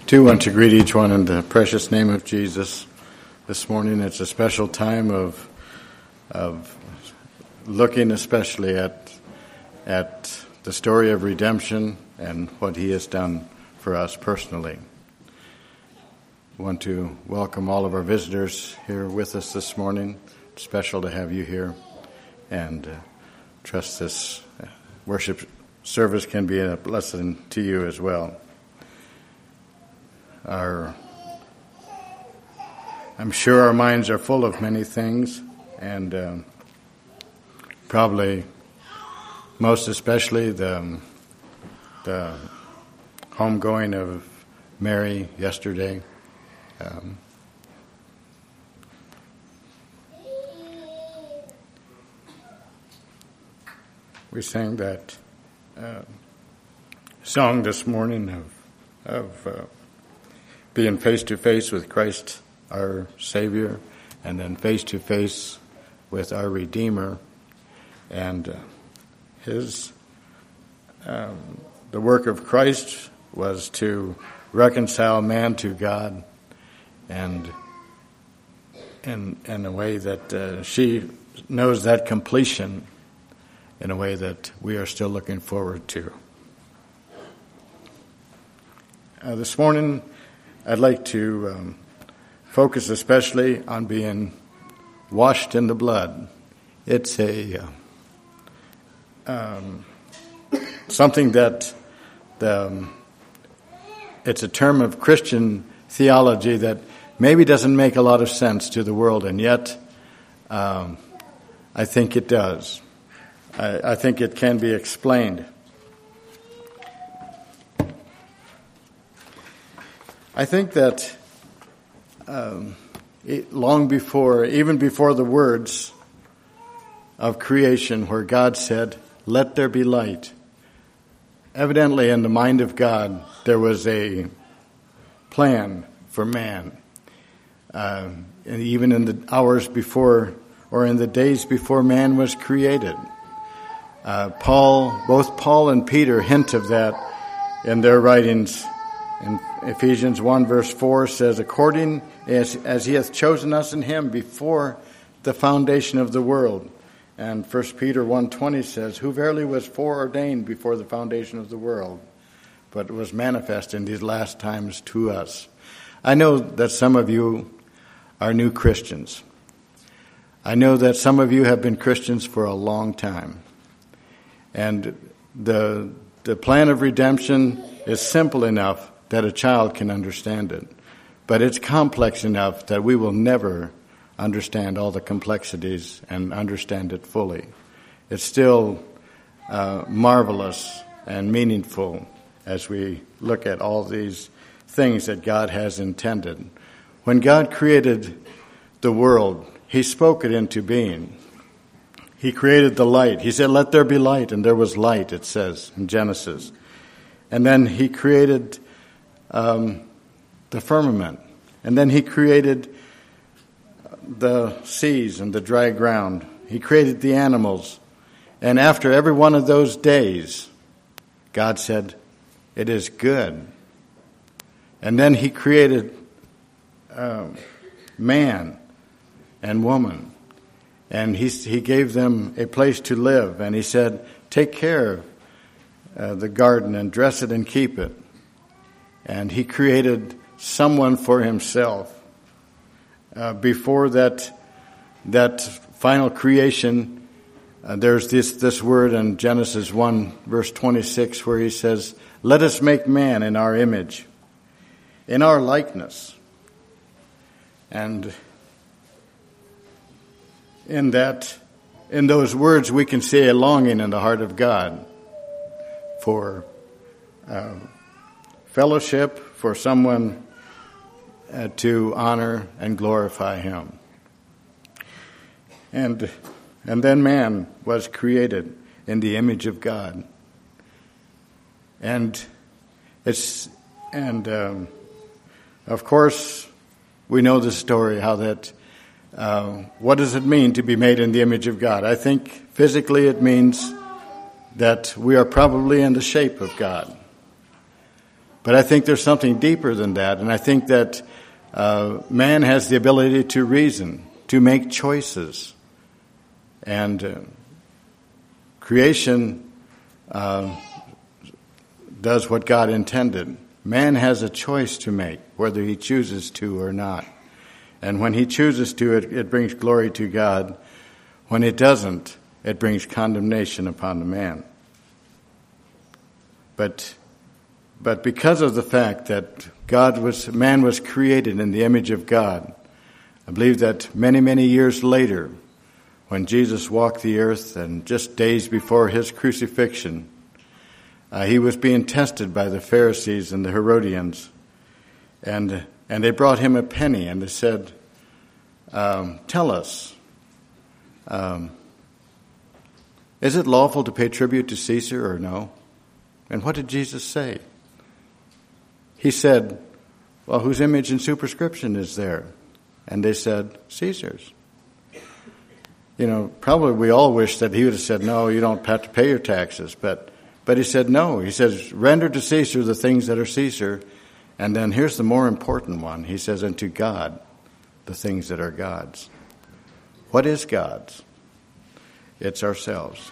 too want to greet each one in the precious name of Jesus. This morning it's a special time of looking especially at the story of redemption and what he has done for us personally. I want to welcome all of our visitors here with us this morning. It's special to have you here, and trust this worship service can be a blessing to you as well. I'm sure our minds are full of many things, and probably most especially the homegoing of Mary yesterday. We sang that song this morning of being face to face with Christ our Savior, and then face to face with our Redeemer, and the work of Christ was to reconcile man to God, and in a way that she knows that completion in a way that we are still looking forward to. This morning I'd like to focus especially on being washed in the blood. It's something that it's a term of Christian theology that maybe doesn't make a lot of sense to the world, and yet I think it does. I think it can be explained. I think that long before, even before the words of creation where God said, "Let there be light," evidently in the mind of God there was a plan for man. And even in the hours before, or in the days before man was created. Both Paul and Peter hint of that in their writings. In Ephesians 1 verse 4 says, "According as he hath chosen us in him before the foundation of the world." And 1 Peter 1:20 says, "Who verily was foreordained before the foundation of the world, but was manifest in these last times to us." I know that some of you are new Christians. I know that some of you have been Christians for a long time. And the plan of redemption is simple enough that a child can understand it. But it's complex enough that we will never understand all the complexities and understand it fully. It's still marvelous and meaningful as we look at all these things that God has intended. When God created the world, he spoke it into being. He created the light. He said, "Let there be light," and there was light, it says in Genesis. And then he created the firmament. And then he created the seas and the dry ground. He created the animals. And after every one of those days, God said, "It is good." And then he created man and woman. And he gave them a place to live. And he said, "Take care of the garden and dress it and keep it." And he created someone for himself. Before that final creation, there's this word in Genesis 1, verse 26, where he says, "Let us make man in our image, in our likeness." And in those words, we can see a longing in the heart of God for fellowship, for someone to honor and glorify him. And then man was created in the image of God. And of course we know the story how that what does it mean to be made in the image of God? I think physically it means that we are probably in the shape of God. But I think there's something deeper than that, and I think that man has the ability to reason, to make choices. And creation does what God intended. Man has a choice to make, whether he chooses to or not. And when he chooses to, it brings glory to God. When it doesn't, it brings condemnation upon the man. But because of the fact that man was created in the image of God, I believe that many, many years later, when Jesus walked the earth and just days before his crucifixion, he was being tested by the Pharisees and the Herodians. And they brought him a penny and they said, tell us, is it lawful to pay tribute to Caesar or no? And what did Jesus say? He said, well, whose image and superscription is there? And they said, Caesar's. Probably we all wish that he would have said, no, you don't have to pay your taxes. But he said, no. He says, render to Caesar the things that are Caesar. And then here's the more important one. He says, and to God the things that are God's. What is God's? It's ourselves.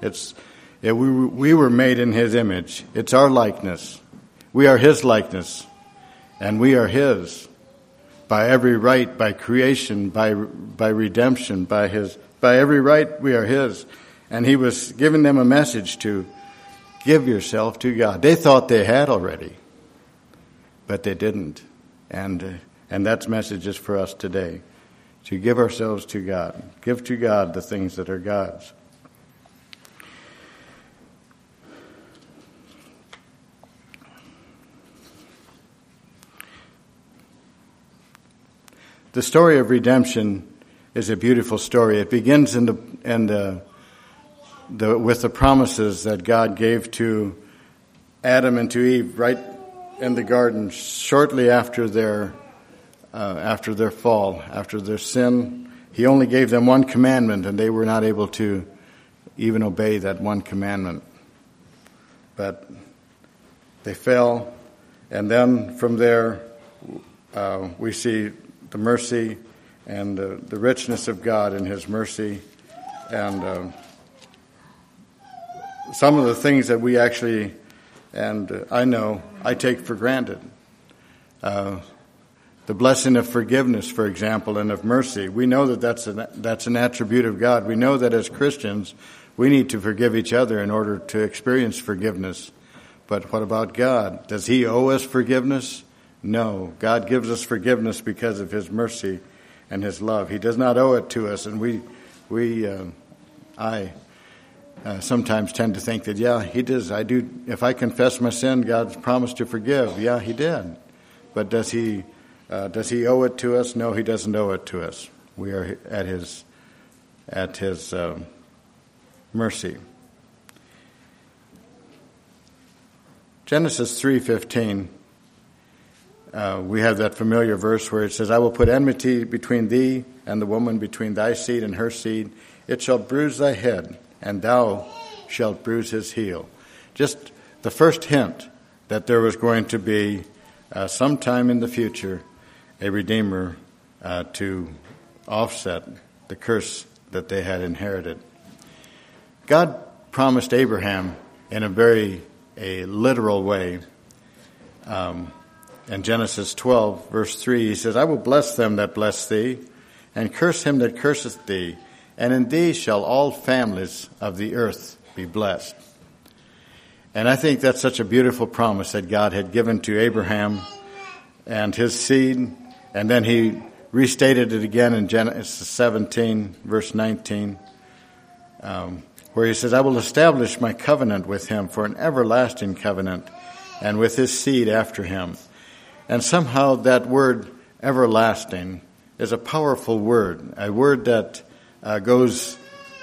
We were made in his image. It's our likeness. We are his likeness. And we are his by every right, by creation, by redemption, by every right we are his. And he was giving them a message to give yourself to God. They thought they had already, but they didn't. And that message is for us today, to give ourselves to God. Give to God the things that are God's. The story of redemption is a beautiful story. It begins with the promises that God gave to Adam and to Eve right in the garden shortly after their fall, after their sin. He only gave them one commandment, and they were not able to even obey that one commandment. But they fell, and then from there we see the mercy and the richness of God in his mercy, and some of the things that we actually, and I know, I take for granted. The blessing of forgiveness, for example, and of mercy. We know that that's an attribute of God. We know that as Christians, we need to forgive each other in order to experience forgiveness. But what about God? Does he owe us forgiveness? No. God gives us forgiveness because of his mercy and his love. He does not owe it to us, and I sometimes tend to think that, yeah, he does. I do. If I confess my sin, God's promised to forgive. Yeah, he did. But does he owe it to us? No, he doesn't owe it to us. We are at his mercy. Genesis 3:15. We have that familiar verse where it says, I will put enmity between thee and the woman, between thy seed and her seed. It shall bruise thy head, and thou shalt bruise his heel. Just the first hint that there was going to be sometime in the future a Redeemer to offset the curse that they had inherited. God promised Abraham in a very literal way. In Genesis 12, verse 3, he says, I will bless them that bless thee, and curse him that curseth thee, and in thee shall all families of the earth be blessed. And I think that's such a beautiful promise that God had given to Abraham and his seed, and then he restated it again in Genesis 17, verse 19, where he says, I will establish my covenant with him for an everlasting covenant, and with his seed after him. And somehow that word everlasting is a powerful word, a word that goes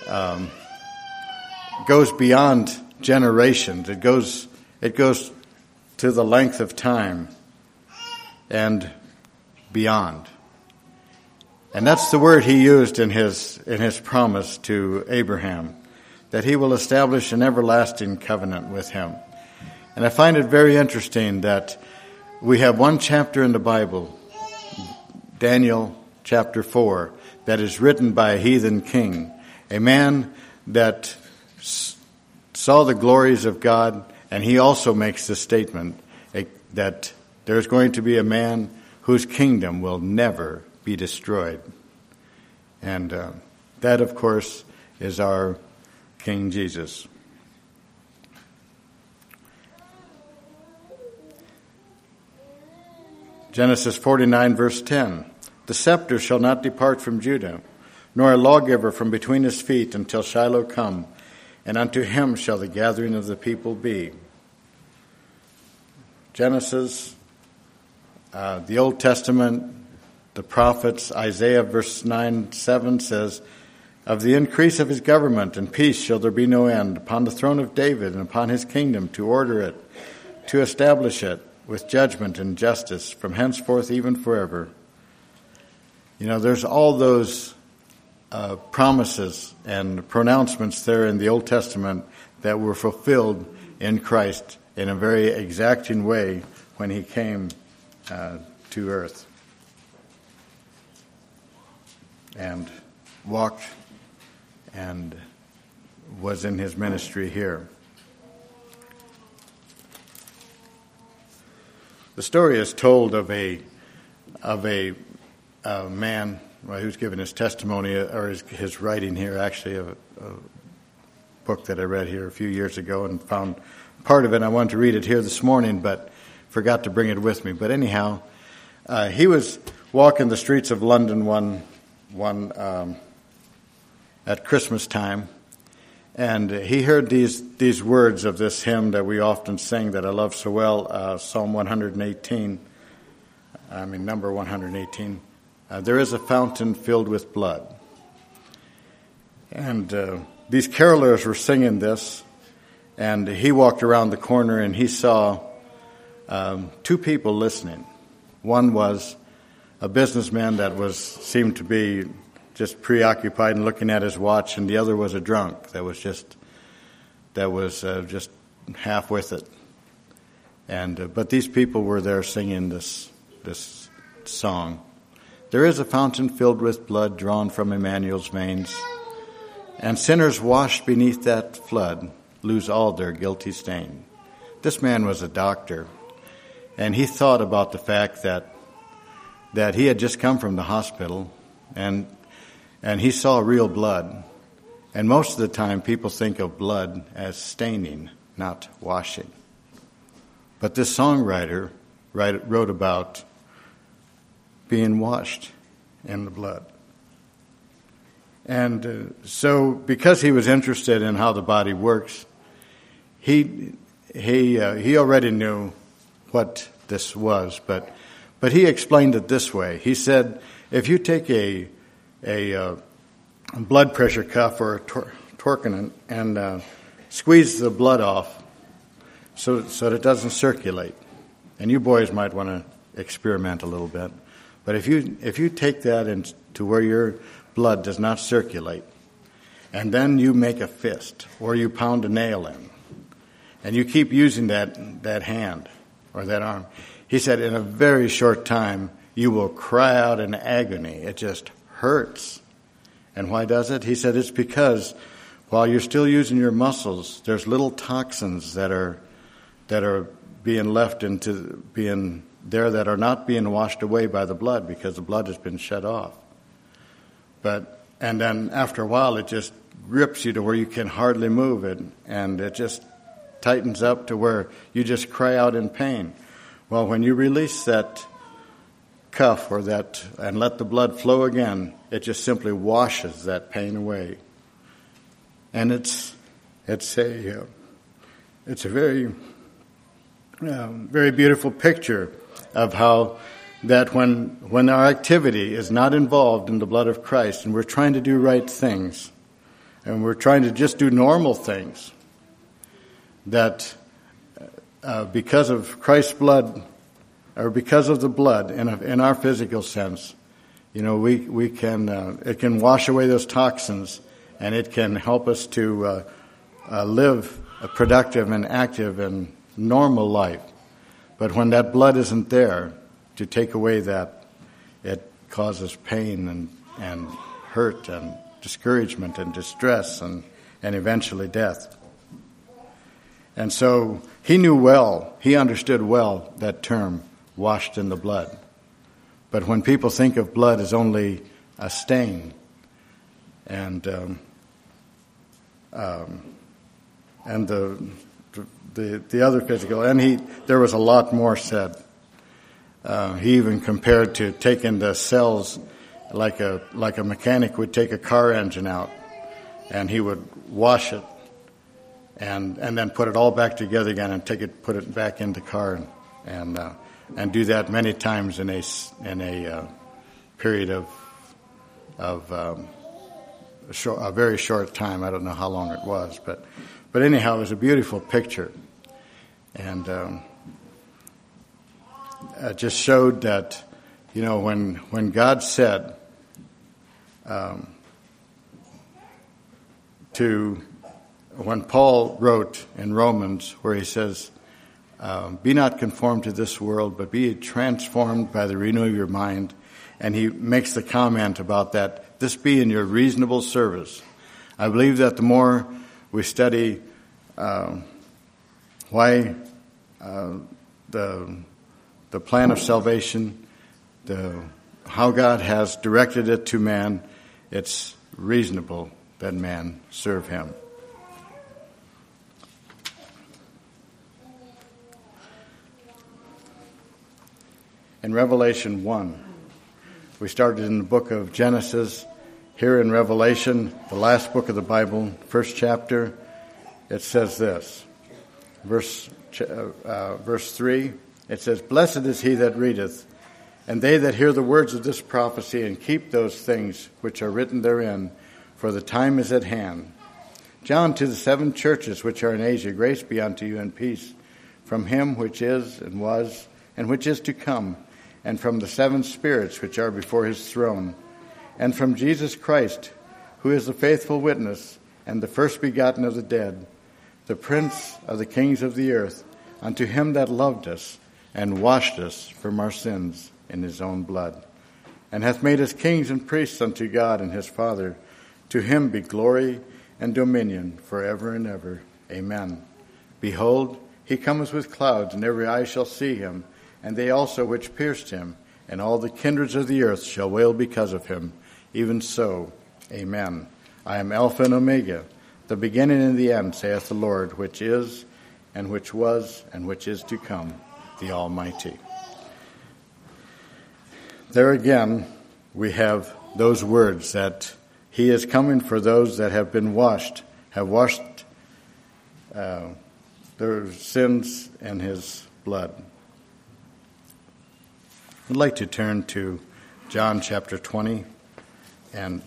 beyond generations. It goes to the length of time and beyond. And that's the word he used in his promise to Abraham, that he will establish an everlasting covenant with him. And I find it very interesting that we have one chapter in the Bible, Daniel chapter 4, that is written by a heathen king, a man that saw the glories of God, and he also makes the statement that there's going to be a man whose kingdom will never be destroyed. And that, of course, is our King Jesus. Genesis 49, verse 10. The scepter shall not depart from Judah, nor a lawgiver from between his feet until Shiloh come, and unto him shall the gathering of the people be. Genesis, the Old Testament, the prophets, Isaiah verse 9:7 says, of the increase of his government and peace shall there be no end, upon the throne of David and upon his kingdom, to order it, to establish it with judgment and justice from henceforth even forever. You know, there's all those promises and pronouncements there in the Old Testament that were fulfilled in Christ in a very exacting way when he came to earth and walked and was in his ministry here. The story is told of a man who's given his testimony, or his writing here, actually, a book that I read here a few years ago and found part of it. I wanted to read it here this morning, but forgot to bring it with me. But anyhow, he was walking the streets of London one at Christmas time, and he heard these words of this hymn that we often sing that I love so well, Psalm 118. Number 118. There is a fountain filled with blood. And these carolers were singing this, and he walked around the corner and he saw two people listening. One was a businessman that seemed to be just preoccupied and looking at his watch, and the other was a drunk that was just half with it. And but these people were there singing this song. There is a fountain filled with blood drawn from Emmanuel's veins, and sinners washed beneath that flood lose all their guilty stain. This man was a doctor, and he thought about the fact that he had just come from the hospital, and he saw real blood. And most of the time people think of blood as staining, not washing. But this songwriter wrote about being washed in the blood. And so because he was interested in how the body works, he already knew what this was, but he explained it this way. He said, if you take a blood pressure cuff or a torquinent and squeeze the blood off so that it doesn't circulate, and you boys might want to experiment a little bit, but if you take that to where your blood does not circulate, and then you make a fist or you pound a nail in, and you keep using that hand or that arm, he said, in a very short time you will cry out in agony. It just hurts. And why does it? He said it's because while you're still using your muscles, there's little toxins that are being left into being there that are not being washed away by the blood because the blood has been shut off. And then after a while it just rips you to where you can hardly move it, and it just tightens up to where you just cry out in pain. Well, when you release that cuff or that and let the blood flow again, it just simply washes that pain away. And it's a very very beautiful picture of how that when our activity is not involved in the blood of Christ and we're trying to do right things and we're trying to just do normal things, that because of Christ's blood, or because of the blood in our physical sense, we can it can wash away those toxins, and it can help us to live a productive and active and normal life. But when that blood isn't there to take away that, it causes pain and hurt and discouragement and distress and eventually death. And so he understood well that term, washed in the blood. But when people think of blood as only a stain and the other physical, and there was a lot more said. He even compared to taking the cells like a mechanic would take a car engine out, and he would wash it and then put it all back together again and put it back in the car and do that many times in a period of a very short time. I don't know how long it was, but anyhow, it was a beautiful picture, and it just showed that, when God said when Paul wrote in Romans, where he says, "Be not conformed to this world, but be transformed by the renewing of your mind," and he makes the comment about that, "This be in your reasonable service." I believe that the more we study why the plan of salvation, how God has directed it to man, it's reasonable that man serve him. In Revelation 1, we started in the book of Genesis. Here in Revelation, the last book of the Bible, first chapter, it says this. Verse 3, it says, "Blessed is he that readeth, and they that hear the words of this prophecy, and keep those things which are written therein, for the time is at hand. John, to the 7 churches which are in Asia, grace be unto you and peace, from him which is and was, and which is to come, and from the 7 spirits which are before his throne, and from Jesus Christ, who is the faithful witness, and the first begotten of the dead, the prince of the kings of the earth, unto him that loved us, and washed us from our sins in his own blood, and hath made us kings and priests unto God and his Father. To him be glory and dominion forever and ever. Amen. Behold, he cometh with clouds, and every eye shall see him, and they also which pierced him, and all the kindreds of the earth shall wail because of him. Even so, amen. I am Alpha and Omega, the beginning and the end, saith the Lord, which is, and which was, and which is to come, the Almighty." There again, we have those words that he is coming for those that have been washed, have washed their sins in his blood. I'd like to turn to John chapter 20, and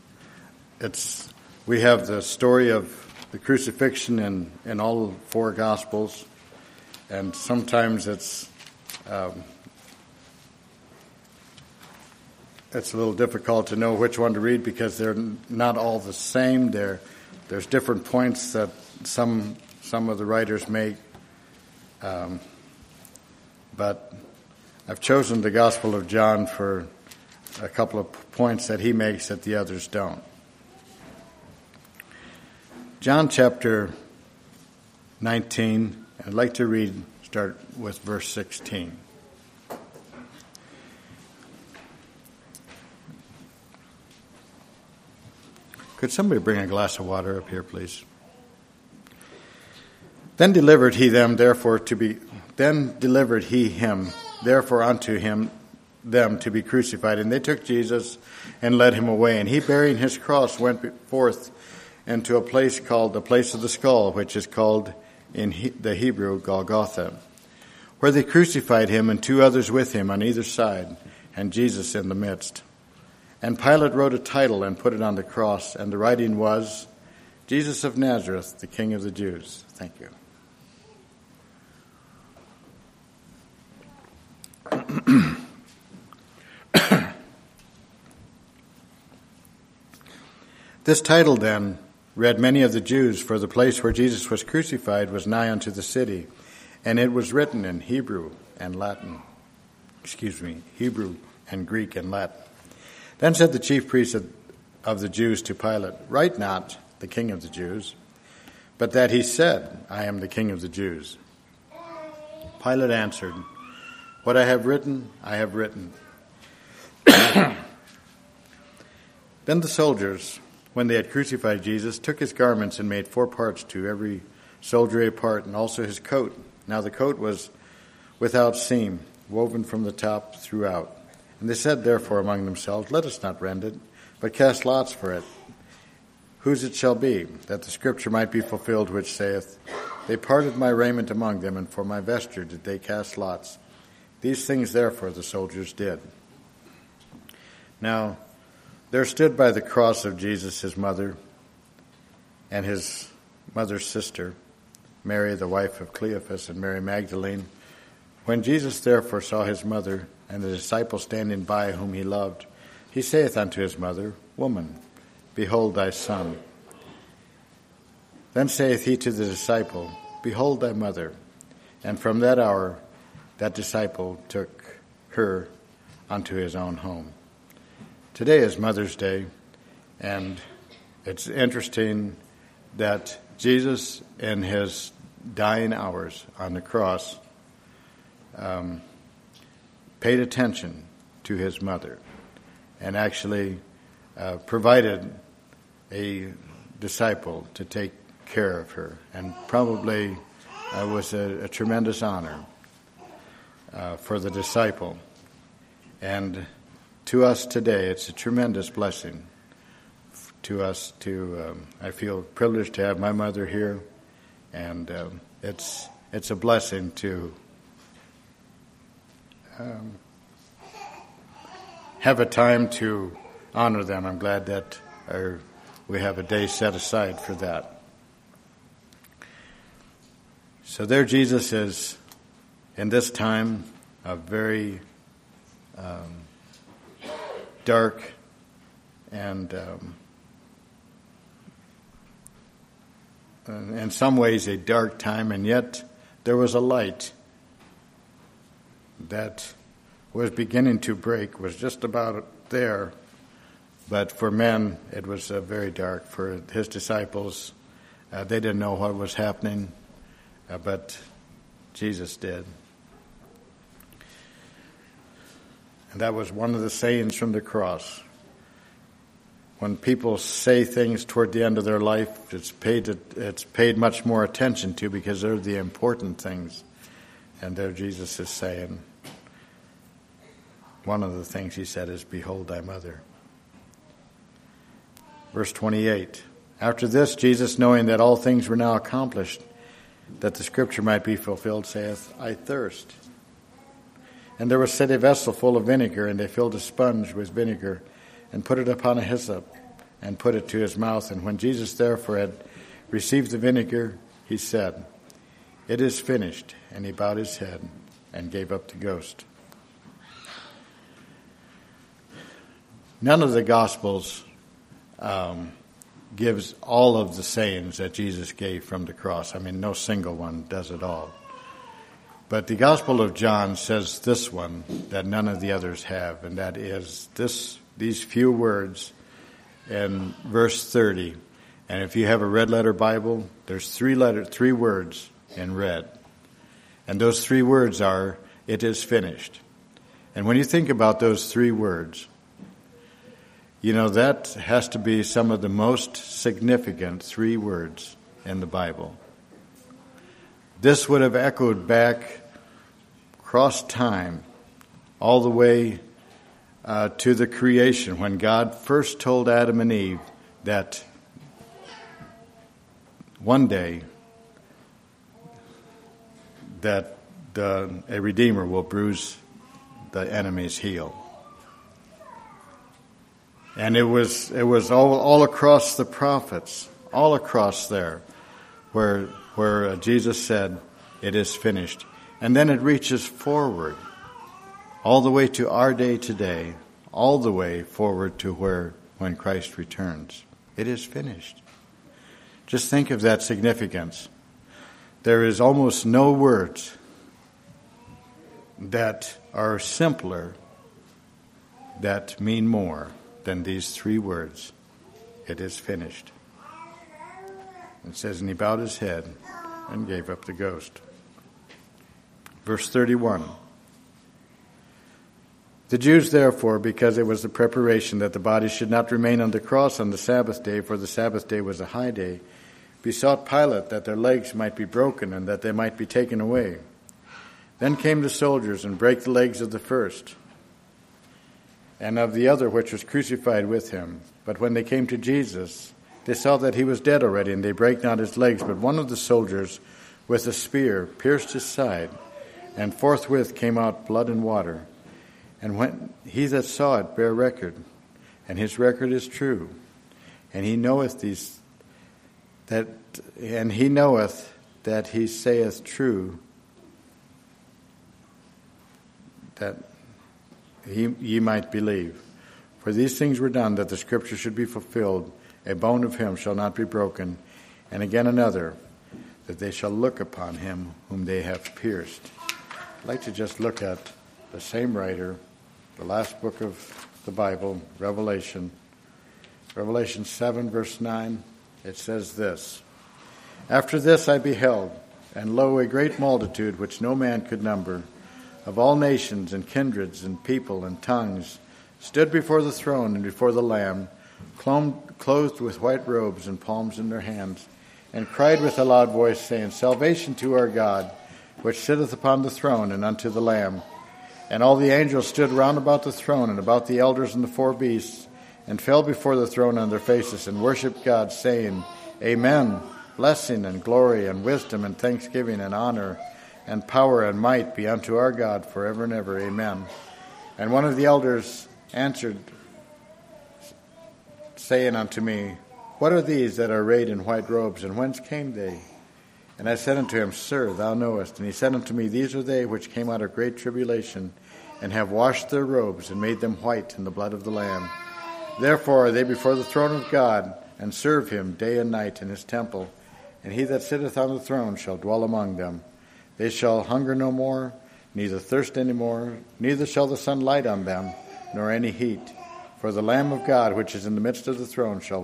we have the story of the crucifixion in all 4 Gospels, and sometimes it's a little difficult to know which one to read because they're not all the same. There's different points that some of the writers make, but I've chosen the Gospel of John for a couple of points that he makes that the others don't. John chapter 19, I'd like to start with verse 16. Could somebody bring a glass of water up here, please? Then delivered he him, therefore unto him them to be crucified. And they took Jesus and led him away. And he, bearing his cross, went forth into a place called the place of the skull, which is called in the Hebrew Golgotha, where they crucified him and 2 others with him on either side, and Jesus in the midst. And Pilate wrote a title and put it on the cross, and the writing was, Jesus of Nazareth, the King of the Jews. Thank you. This title then read many of the Jews, for the place where Jesus was crucified was nigh unto the city, And it was written in Hebrew and Greek and Latin. Then said the chief priests of the Jews to Pilate, "Write not, the King of the Jews, but that he said, I am the King of the Jews." Pilate answered, "What I have written, I have written." Then the soldiers, when they had crucified Jesus, took his garments and made 4 parts, to every soldier a part, and also his coat. Now the coat was without seam, woven from the top throughout. And they said therefore among themselves, "Let us not rend it, but cast lots for it, whose it shall be, that the scripture might be fulfilled, which saith, They parted my raiment among them, and for my vesture did they cast lots. These things therefore the soldiers did." Now there stood by the cross of Jesus his mother and his mother's sister, Mary the wife of Cleophas, and Mary Magdalene. When Jesus therefore saw his mother and the disciple standing by whom he loved, he saith unto his mother, "Woman, behold thy son." Then saith he to the disciple, "Behold thy mother." And from that hour that disciple took her unto his own home. Today is Mother's Day, and it's interesting that Jesus, in his dying hours on the cross, paid attention to his mother and actually provided a disciple to take care of her, and probably was a tremendous honor for the disciple. And to us today, it's a tremendous blessing to us I feel privileged to have my mother here, and it's a blessing to have a time to honor them. I'm glad that we have a day set aside for that. So there Jesus is in this time of very dark and in some ways a dark time, and yet there was a light that was beginning to break, was just about there, but for men it was very dark. For his disciples, they didn't know what was happening, but Jesus did. And that was one of the sayings from the cross. When people say things toward the end of their life, it's paid much more attention to, because they're the important things. And there Jesus is saying, one of the things he said is, "Behold thy mother." Verse 28, after this, Jesus, knowing that all things were now accomplished, that the scripture might be fulfilled, saith, "I thirst." And there was set a vessel full of vinegar, and they filled a sponge with vinegar, and put it upon a hyssop, and put it to his mouth. And when Jesus therefore had received the vinegar, he said, "It is finished." And he bowed his head and gave up the ghost. None of the Gospels gives all of the sayings that Jesus gave from the cross. I mean, no single one does it all. But the Gospel of John says this one that none of the others have, and that is these few words in verse 30. And if you have a red letter Bible, there's three words in red. And those 3 words are, "It is finished." And when you think about those 3 words, you know, that has to be some of the most significant 3 words in the Bible. This would have echoed back across time, all the way to the creation, when God first told Adam and Eve that one day that a Redeemer will bruise the enemy's heel. And it was all across the prophets, all across there, where Jesus said, "It is finished." And then it reaches forward, all the way to our day today, all the way forward to when Christ returns. It is finished. Just think of that significance. There is almost no words that are simpler, that mean more than these three words. It is finished. It says, and he bowed his head and gave up the ghost. Verse 31. The Jews, therefore, because it was the preparation that the body should not remain on the cross on the Sabbath day, for the Sabbath day was a high day, besought Pilate that their legs might be broken and that they might be taken away. Then came the soldiers and brake the legs of the first and of the other which was crucified with him. But when they came to Jesus, they saw that he was dead already, and they brake not his legs. But one of the soldiers with a spear pierced his side, and forthwith came out blood and water. And when he that saw it bare record, and his record is true, and he knoweth that he saith true, that ye might believe. For these things were done, that the scripture should be fulfilled, a bone of him shall not be broken. And again another, that they shall look upon him whom they have pierced. I'd like to just look at the same writer, the last book of the Bible, Revelation. Revelation 7, verse 9, it says this. After this I beheld, and lo, a great multitude, which no man could number, of all nations and kindreds and people and tongues, stood before the throne and before the Lamb, clothed with white robes and palms in their hands, and cried with a loud voice, saying, Salvation to our God, which sitteth upon the throne, and unto the Lamb. And all the angels stood round about the throne, and about the elders and the four beasts, and fell before the throne on their faces, and worshipped God, saying, Amen. Blessing and glory and wisdom and thanksgiving and honor and power and might be unto our God forever and ever. Amen. And one of the elders answered, saying unto me, What are these that are arrayed in white robes, and whence came they? And I said unto him, Sir, thou knowest. And he said unto me, These are they which came out of great tribulation, and have washed their robes, and made them white in the blood of the Lamb. Therefore are they before the throne of God, and serve him day and night in his temple. And he that sitteth on the throne shall dwell among them. They shall hunger no more, neither thirst any more, neither shall the sun light on them, nor any heat. For the Lamb of God, which is in the midst of the throne, shall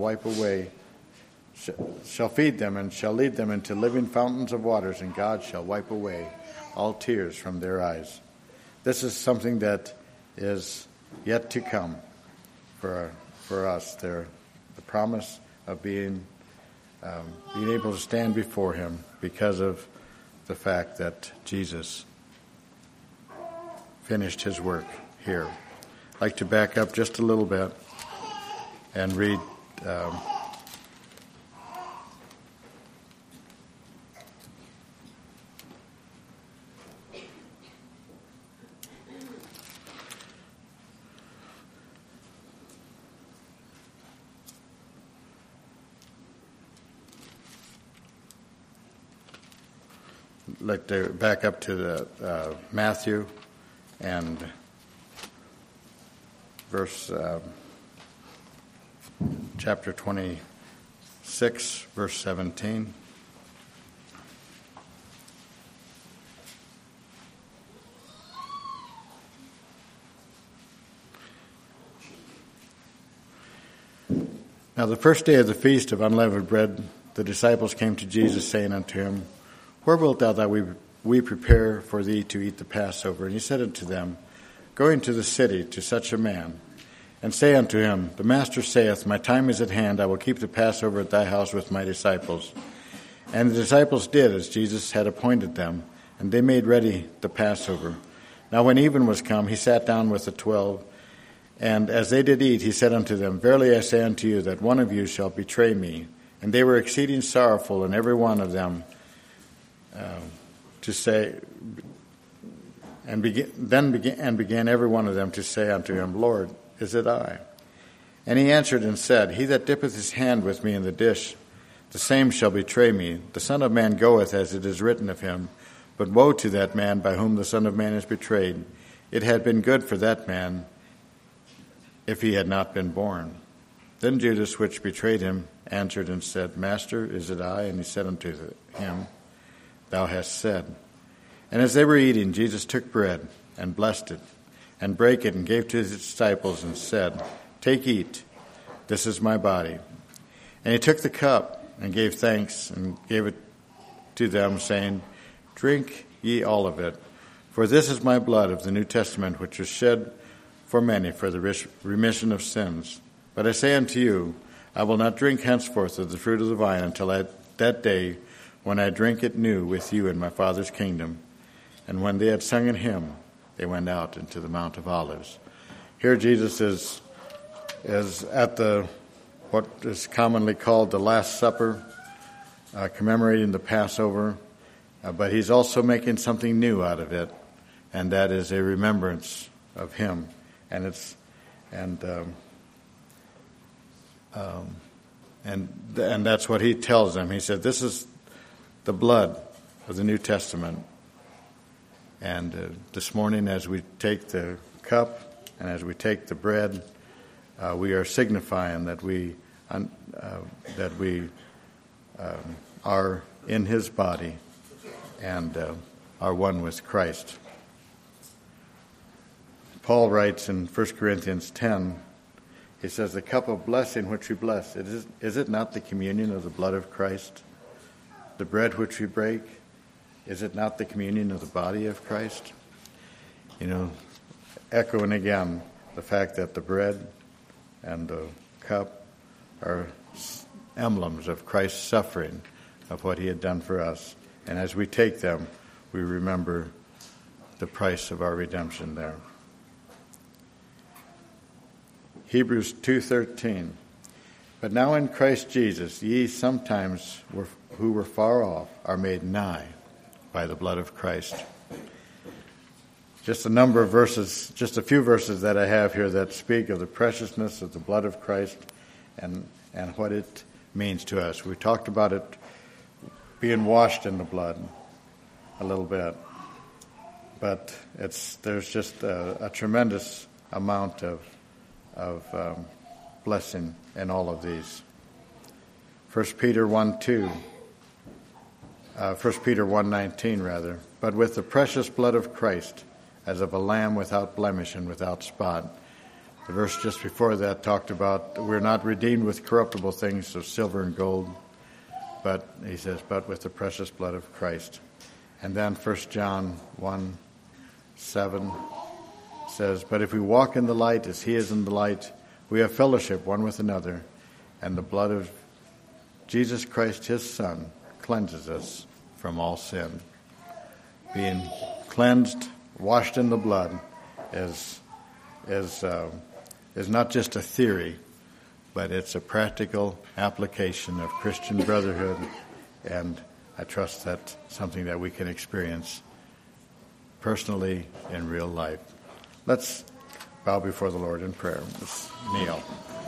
feed them, and shall lead them into living fountains of waters, and God shall wipe away all tears from their eyes. This is something that is yet to come for us. The promise of being able to stand before him because of the fact that Jesus finished his work here. I'd like to back up just a little bit and read like to back up to the Matthew and verse chapter 26, verse 17. Now the first day of the feast of unleavened bread, the disciples came to Jesus, saying unto him, Where wilt thou that we prepare for thee to eat the Passover? And he said unto them, Go into the city to such a man, and say unto him, The Master saith, My time is at hand, I will keep the Passover at thy house with my disciples. And the disciples did as Jesus had appointed them, and they made ready the Passover. Now when even was come, he sat down with the 12, and as they did eat, he said unto them, Verily I say unto you, that one of you shall betray me. And they were exceeding sorrowful, and every one of them began every one of them to say unto him, Lord, is it I? And he answered and said, He that dippeth his hand with me in the dish, the same shall betray me. The Son of Man goeth as it is written of him, but woe to that man by whom the Son of Man is betrayed. It had been good for that man if he had not been born. Then Judas, which betrayed him, answered and said, Master, is it I? And he said unto him, thou hast said." And as they were eating, Jesus took bread and blessed it, and brake it, and gave to his disciples, and said, "Take, eat, this is my body." And he took the cup, and gave thanks, and gave it to them, saying, "Drink ye all of it, for this is my blood of the New Testament, which is shed for many for the remission of sins. But I say unto you, I will not drink henceforth of the fruit of the vine until that day when I drink it new with you in my Father's kingdom." And when they had sung an hymn, they went out into the Mount of Olives. Here Jesus is at what is commonly called the Last Supper, commemorating the Passover, but he's also making something new out of it, and that is a remembrance of him. And that's what he tells them. He said, "This is the blood of the New Testament." And this morning, as we take the cup and as we take the bread, we are signifying that we are in his body and are one with Christ. Paul writes in 1 Corinthians 10, he says, "The cup of blessing which we bless, is it not the communion of the blood of Christ? The bread which we break, is it not the communion of the body of Christ?" Echoing again the fact that the bread and the cup are emblems of Christ's suffering, of what he had done for us. And as we take them, we remember the price of our redemption there. Hebrews 2:13, "But now in Christ Jesus, ye sometimes who were far off are made nigh by the blood of Christ." Just a number of verses, just a few verses that I have here that speak of the preciousness of the blood of Christ and what it means to us. We talked about it being washed in the blood a little bit, but there's just a tremendous amount of blessing in all of these. 1 Peter 1:19 rather. "But with the precious blood of Christ, as of a lamb without blemish and without spot." The verse just before that talked about we're not redeemed with corruptible things of silver and gold, but he says, "but with the precious blood of Christ." And then 1 John 1:7 says, "But if we walk in the light as he is in the light, we have fellowship one with another, and the blood of Jesus Christ, his Son, cleanses us from all sin." Being cleansed, washed in the blood is not just a theory, but it's a practical application of Christian brotherhood, and I trust that's something that we can experience personally in real life. Let's bow before the Lord in prayer. Let's kneel.